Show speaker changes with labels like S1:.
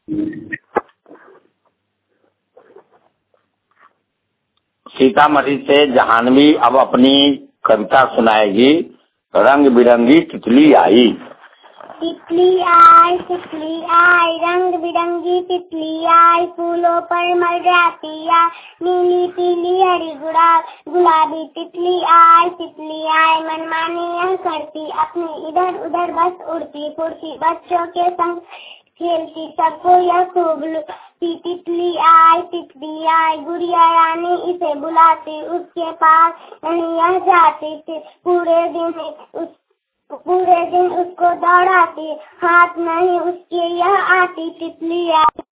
S1: सीतामढ़ी से जहानवी अब अपनी कविता सुनाएगी। रंग बिरंगी तितली आई।
S2: तितली आई रंग बिरंगी तितली आई, फूलों पर मर्जाती आई, नीली पीली हरी गुलाबी तितली आई मनमानी यह करती, अपनी इधर उधर बस उड़ती फुड़ती, बच्चों के संग खेलती, सबको यह खूब लुभाती। तितली आई गुड़िया रानी इसे बुलाती, उसके पास नहीं यह जाती थी, पूरे दिन उसको दौड़ाती, हाथ नहीं उसके यह आती। तितली आई